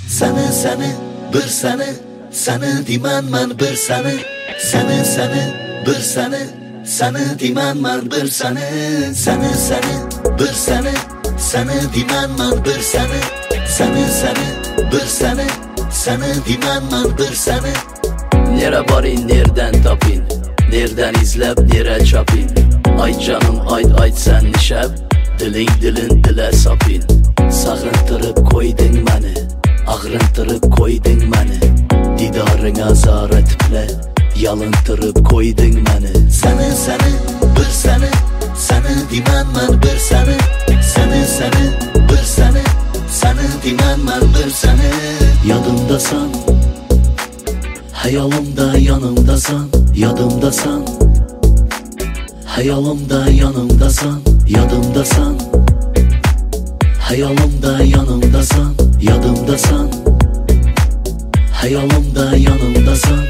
Seni bir seni dimanman bir seni bir seni dimanman bir seni bir seni dimanman bir seni bir seni dimanman bir seni. Nere barin, nereden tapin, nereden izlep, nere çapin. Ay canım ayt sen nişep, dilin dile sapin. Sağıntırıp koydun məni, ağrıntırıp koydun məni. Didarına zaret bile, yalıntırıp koydun məni. Seni bir seni dimanman bir seni bir seni dimanman bir seni. Yadımdasan, hayalımda yanımdasan, yadımdasan. Hayalımda yanımdasan, yadımdasan. Hayalımda yanımdasan, yadımdasan. Hayalımda yanımdasan.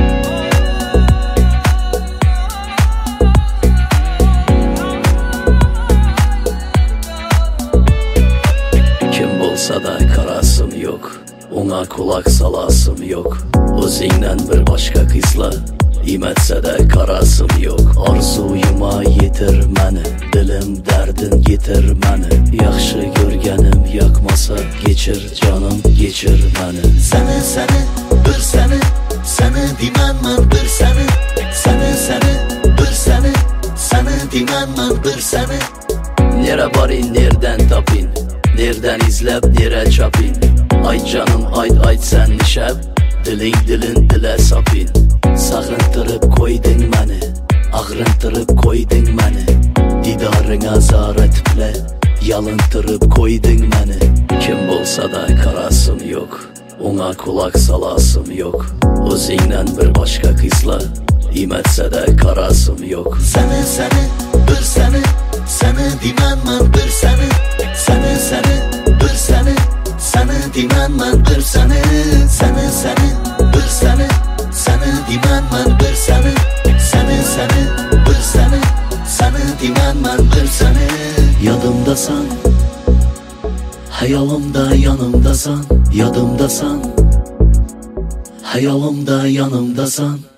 Kim bolsa da karasım yok, ona kulak salasım yok. O'zingdan bir başka kızla imetse de karasım yok. Arzuyuma yetir məni, dilim derdin getir məni. Yaxşı görgenim yakmasa geçir canım, geçir məni. Seni bir seni dimanman bir seni bir seni dimanman bir seni. Nere barin, nereden tapin, nereden izlep, nere çapin. Ay canım ayt sen nişep, dilin dile sapin. Sağıntırıp koydun məni, ağrıntırıp koydun məni. Didarına zaret bile, yalıntırıp koydun məni. Kim bolsa da karasım yok, ona kulak salasım yok. O'zingdan bir başka kızla imetse de karasım yok. Seni bir seni dimanman bir seni bir seni dimanman bir seni bir seni dimanman bir seni bir seni dimanman bir seni. Yadımdasan, hayalımda yanımdasan, yadımdasan. Hayalımda yanımdasan.